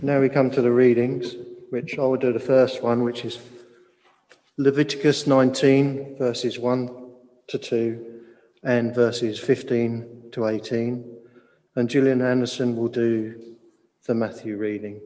Now we come to the readings, which I will do the first one, which is Leviticus 19, verses 1 to 2, and verses 15 to 18. And Gillian Anderson will do the Matthew reading.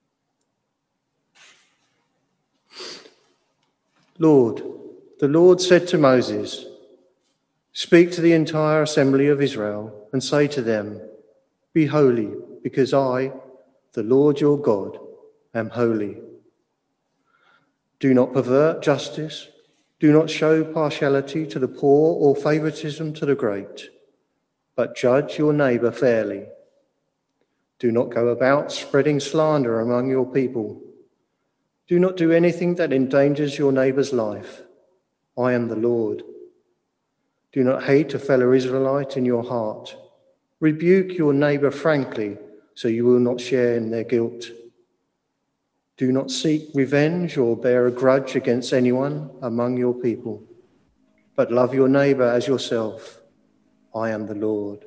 Lord, the Lord said to Moses, "Speak to the entire assembly of Israel and say to them, 'Be holy, because I, the Lord your God, am holy. Do not pervert justice. Do not show partiality to the poor or favoritism to the great, but judge your neighbor fairly. Do not go about spreading slander among your people. Do not do anything that endangers your neighbor's life. I am the Lord. Do not hate a fellow Israelite in your heart. Rebuke your neighbor frankly, so you will not share in their guilt. Do not seek revenge or bear a grudge against anyone among your people, but love your neighbor as yourself. I am the Lord."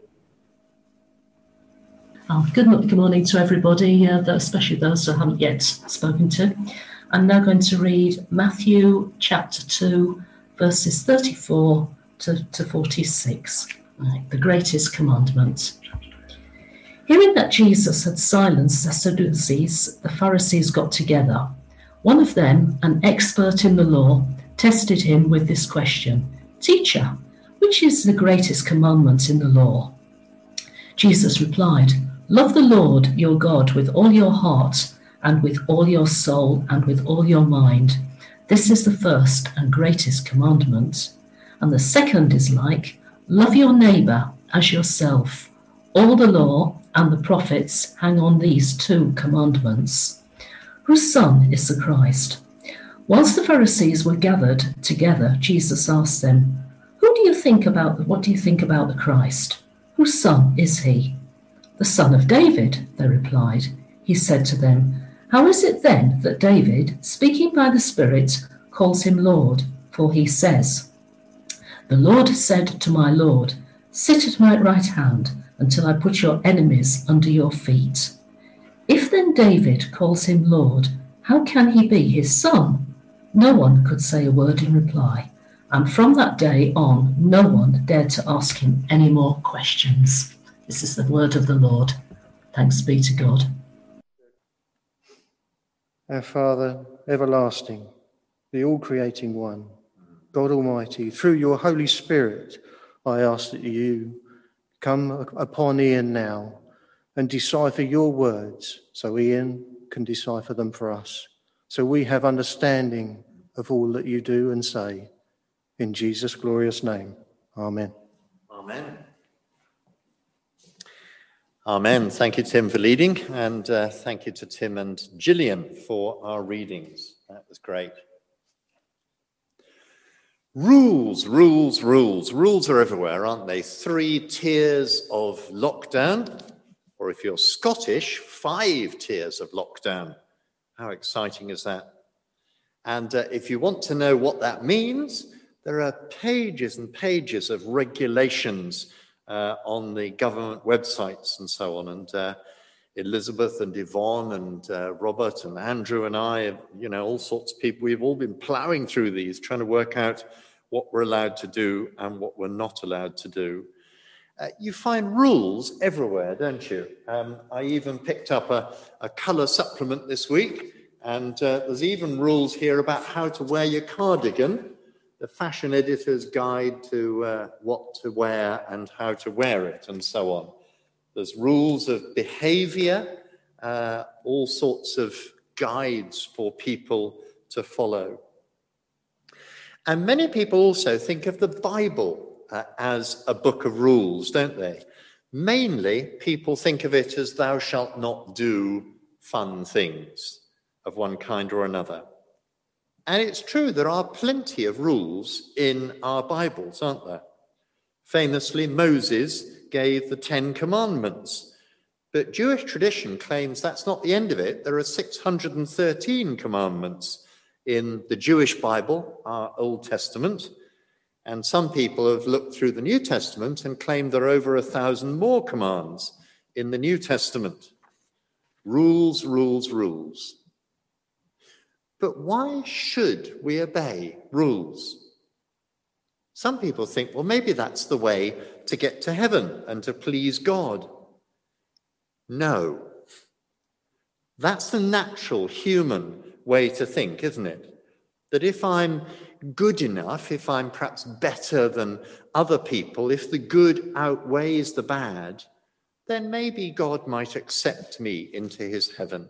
Good morning to everybody, especially those who I haven't yet spoken to. I'm now going to read Matthew chapter 2, verses 34 to 46, the greatest commandment. Hearing that Jesus had silenced the Sadducees, the Pharisees got together. One of them, an expert in the law, tested him with this question: "Teacher, which is the greatest commandment in the law?" Jesus replied, "Love the Lord your God with all your heart and with all your soul and with all your mind. This is the first and greatest commandment. And the second is like, love your neighbor as yourself. All the law and the prophets hang on these two commandments." Whose son is the Christ? Whilst the Pharisees were gathered together, Jesus asked them, what do you think about the Christ? Whose son is he? "The son of David," they replied. He said to them, "How is it then that David, speaking by the Spirit, calls him Lord? For he says, 'The Lord said to my Lord, sit at my right hand until I put your enemies under your feet.' If then David calls him Lord, how can he be his son?" No one could say a word in reply, and from that day on, no one dared to ask him any more questions. This is the word of the Lord. Thanks be to God. Our Father, everlasting, the all-creating one, God Almighty, through your Holy Spirit, I ask that you come upon Ian now and decipher your words so Ian can decipher them for us, so we have understanding of all that you do and say. In Jesus' glorious name, amen. Amen. Amen. Thank you, Tim, for leading, and thank you to Tim and Gillian for our readings. That was great. Rules. Rules are everywhere, aren't they? 3 tiers of lockdown, or if you're Scottish, 5 tiers of lockdown. How exciting is that? And if you want to know what that means, there are pages and pages of regulations on the government websites and so on. And Elizabeth and Yvonne and Robert and Andrew and I, all sorts of people, we've all been ploughing through these, trying to work out what we're allowed to do and what we're not allowed to do. You find rules everywhere, don't you? I even picked up a colour supplement this week, and there's even rules here about how to wear your cardigan, the fashion editor's guide to what to wear and how to wear it, and so on. There's rules of behaviour, all sorts of guides for people to follow. And many people also think of the Bible as a book of rules, don't they? Mainly, people think of it as thou shalt not do fun things of one kind or another. And it's true, there are plenty of rules in our Bibles, aren't there? Famously, Moses gave the 10 Commandments. But Jewish tradition claims that's not the end of it. There are 613 commandments in the Jewish Bible, our Old Testament. And some people have looked through the New Testament and claimed there are over 1,000 more commands in the New Testament. Rules, rules, rules. But why should we obey rules? Some people think, well, maybe that's the way to get to heaven and to please God. No. That's the natural human way to think, isn't it? That if I'm good enough, if I'm perhaps better than other people, if the good outweighs the bad, then maybe God might accept me into his heaven.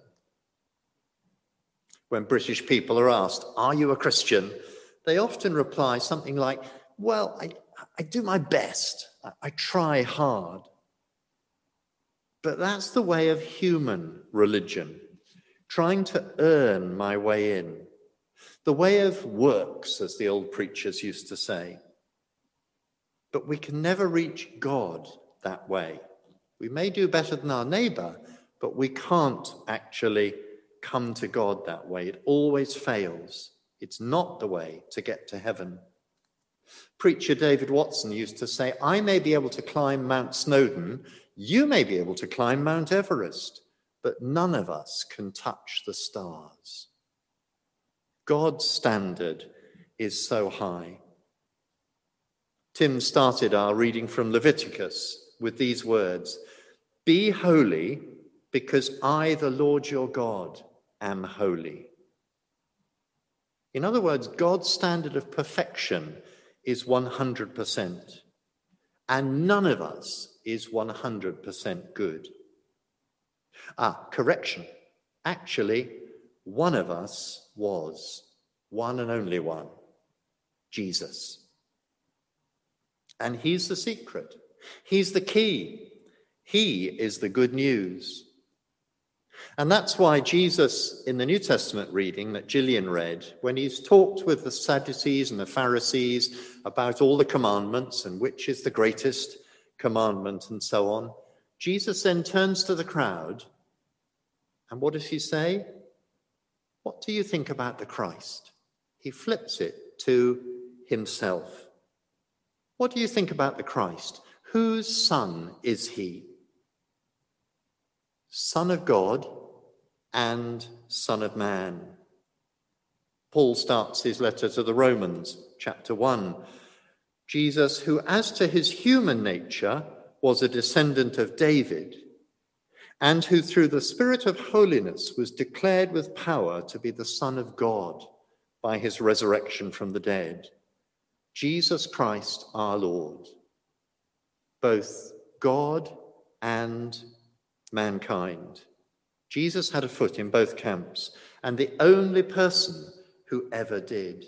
When British people are asked, are you a Christian? They often reply something like, well, I do my best. I try hard. But that's the way of human religion, trying to earn my way in. The way of works, as the old preachers used to say. But we can never reach God that way. We may do better than our neighbor, but we can't actually come to God that way. It always fails. It's not the way to get to heaven. Preacher David Watson used to say, I may be able to climb Mount Snowdon, you may be able to climb Mount Everest, but none of us can touch the stars. God's standard is so high. Tim started our reading from Leviticus with these words, be holy because I, the Lord your God, am holy. In other words, God's standard of perfection is 100%, and none of us is 100% good. Correction. Actually, one of us was, one and only one, Jesus. And he's the secret. He's the key. He is the good news. And that's why Jesus, in the New Testament reading that Gillian read, when he's talked with the Sadducees and the Pharisees about all the commandments and which is the greatest commandment and so on, Jesus then turns to the crowd, and what does he say? What do you think about the Christ? He flips it to himself. What do you think about the Christ? Whose son is he? Son of God and Son of Man. Paul starts his letter to the Romans, chapter 1. Jesus, who as to his human nature was a descendant of David, and who through the Spirit of holiness was declared with power to be the Son of God by his resurrection from the dead. Jesus Christ our Lord, both God and mankind. Jesus had a foot in both camps, and the only person who ever did.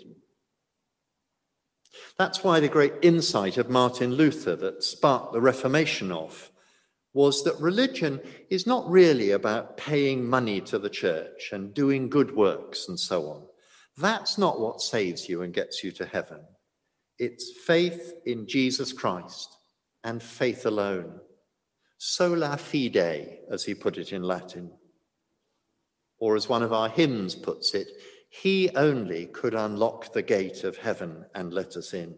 That's why the great insight of Martin Luther that sparked the Reformation off was that religion is not really about paying money to the church and doing good works and so on. That's not what saves you and gets you to heaven. It's faith in Jesus Christ and faith alone. Sola fide, as he put it in Latin. Or as one of our hymns puts it, he only could unlock the gate of heaven and let us in.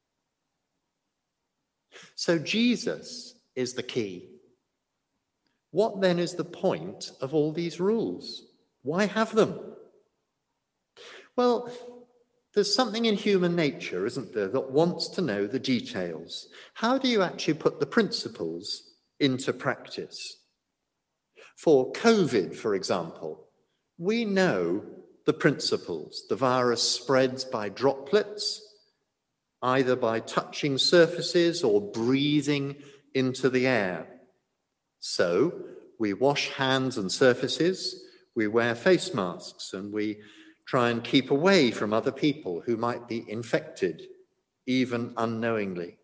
So Jesus is the key. What then is the point of all these rules? Why have them? Well, there's something in human nature, isn't there, that wants to know the details. How do you actually put the principles into practice? For COVID, for example, we know the principles. The virus spreads by droplets, either by touching surfaces or breathing into the air. So we wash hands and surfaces, we wear face masks, and we try and keep away from other people who might be infected, even unknowingly.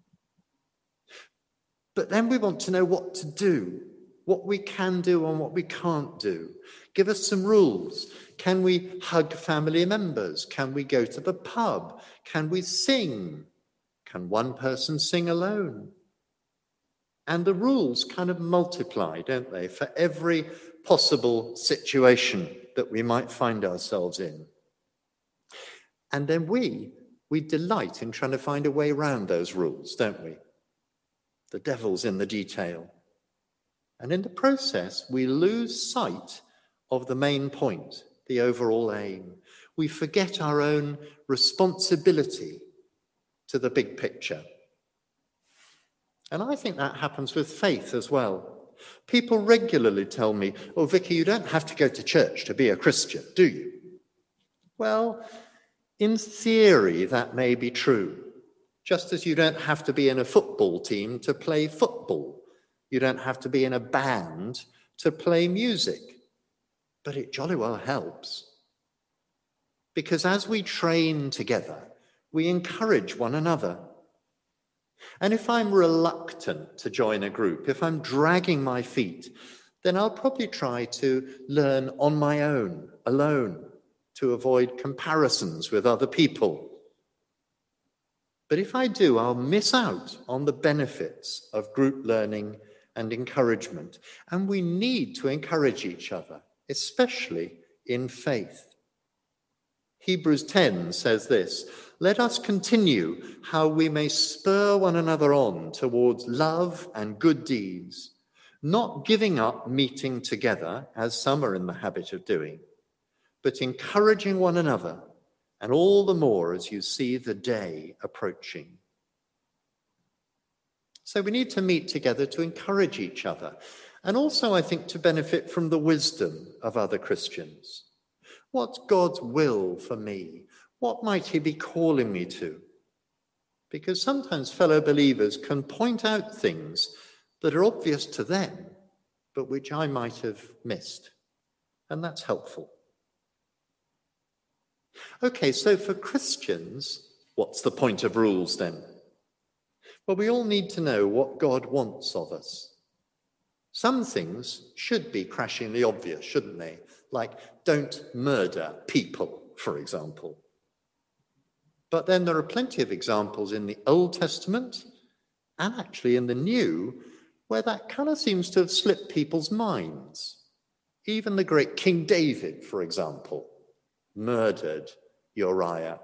But then we want to know what to do, what we can do and what we can't do. Give us some rules. Can we hug family members? Can we go to the pub? Can we sing? Can one person sing alone? And the rules kind of multiply, don't they, for every possible situation that we might find ourselves in. And then we delight in trying to find a way around those rules, don't we? The devil's in the detail. And in the process, we lose sight of the main point, the overall aim. We forget our own responsibility to the big picture. And I think that happens with faith as well. People regularly tell me, "Oh, Vicky, you don't have to go to church to be a Christian, do you?" Well, in theory, that may be true. Just as you don't have to be in a football team to play football. You don't have to be in a band to play music. But it jolly well helps. Because as we train together, we encourage one another. And if I'm reluctant to join a group, if I'm dragging my feet, then I'll probably try to learn on my own, alone, to avoid comparisons with other people. But if I do, I'll miss out on the benefits of group learning and encouragement. And we need to encourage each other, especially in faith. Hebrews 10 says this, "Let us continue how we may spur one another on towards love and good deeds, not giving up meeting together, as some are in the habit of doing, but encouraging one another, and all the more as you see the day approaching." So we need to meet together to encourage each other, and also, I think, to benefit from the wisdom of other Christians. What's God's will for me? What might he be calling me to? Because sometimes fellow believers can point out things that are obvious to them, but which I might have missed. And that's helpful. Okay, so for Christians, what's the point of rules then? Well, we all need to know what God wants of us. Some things should be crashingly obvious, shouldn't they? Like, don't murder people, for example. But then there are plenty of examples in the Old Testament and actually in the New where that kind of seems to have slipped people's minds. Even the great King David, for example, murdered Uriah.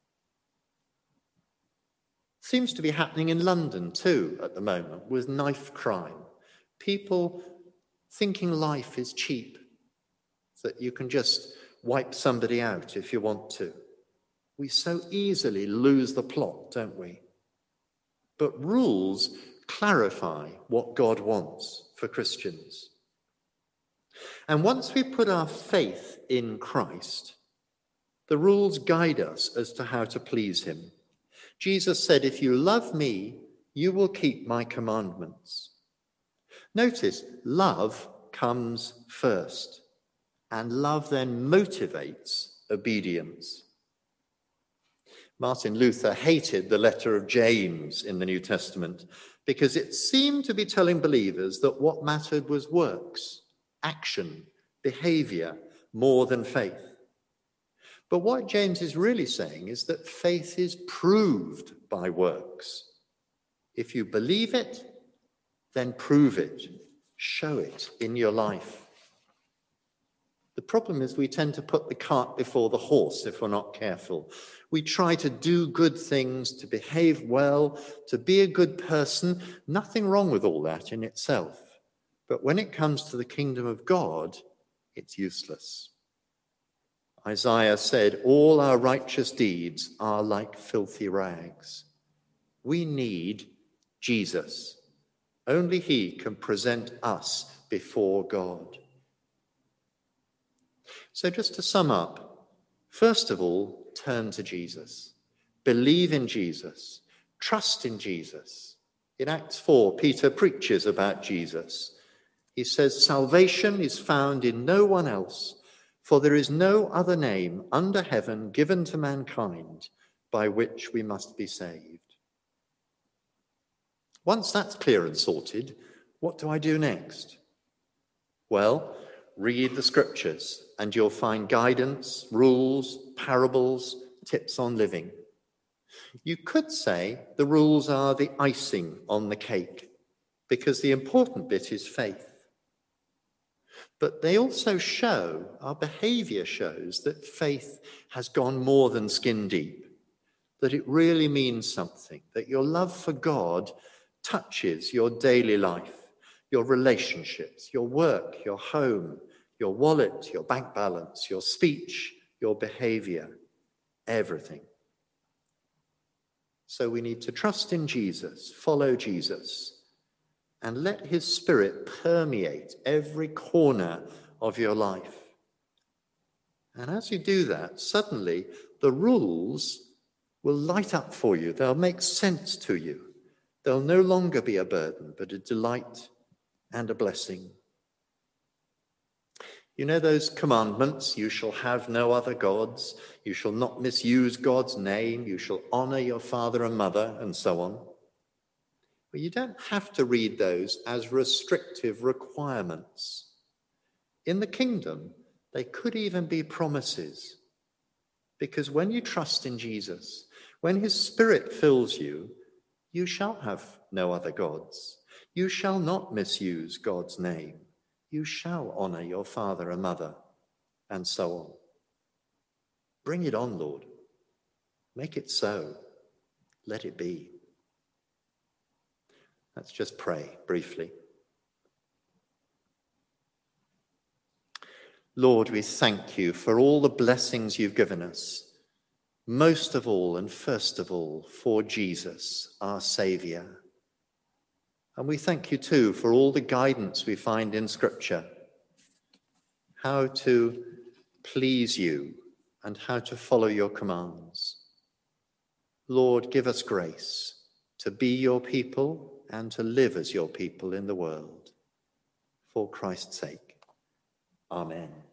Seems to be happening in London too at the moment with knife crime. People thinking life is cheap, that you can just wipe somebody out if you want to. We so easily lose the plot, don't we? But rules clarify what God wants for Christians. And once we put our faith in Christ, the rules guide us as to how to please him. Jesus said, "If you love me, you will keep my commandments." Notice, love comes first, and love then motivates obedience. Martin Luther hated the letter of James in the New Testament because it seemed to be telling believers that what mattered was works, action, behavior, more than faith. But what James is really saying is that faith is proved by works. If you believe it, then prove it, show it in your life. The problem is we tend to put the cart before the horse if we're not careful. We try to do good things, to behave well, to be a good person. Nothing wrong with all that in itself. But when it comes to the kingdom of God, it's useless. Isaiah said, "All our righteous deeds are like filthy rags." We need Jesus. Only he can present us before God. So just to sum up, first of all, turn to Jesus. Believe in Jesus. Trust in Jesus. In Acts 4, Peter preaches about Jesus. He says, "Salvation is found in no one else, for there is no other name under heaven given to mankind by which we must be saved." Once that's clear and sorted, what do I do next? Well, read the scriptures and you'll find guidance, rules, parables, tips on living. You could say the rules are the icing on the cake because the important bit is faith. But they also show, our behavior shows that faith has gone more than skin deep, that it really means something, that your love for God touches your daily life. your relationships, your work, your home, your wallet, your bank balance, your speech, your behavior, everything. So we need to trust in Jesus, follow Jesus, and let his Spirit permeate every corner of your life. And as you do that, suddenly the rules will light up for you. They'll make sense to you. They'll no longer be a burden, but a delight and a blessing. You know those commandments? You shall have no other gods. You shall not misuse God's name. You shall honor your father and mother, and so on. But you don't have to read those as restrictive requirements. In the kingdom, they could even be promises. Because when you trust in Jesus, when his Spirit fills you, you shall have no other gods. You shall not misuse God's name. You shall honor your father and mother, and so on. Bring it on, Lord. Make it so. Let it be. Let's just pray briefly. Lord, we thank you for all the blessings you've given us, most of all and first of all for Jesus, our Saviour. And we thank you too for all the guidance we find in Scripture, how to please you and how to follow your commands. Lord, give us grace to be your people and to live as your people in the world. For Christ's sake. Amen.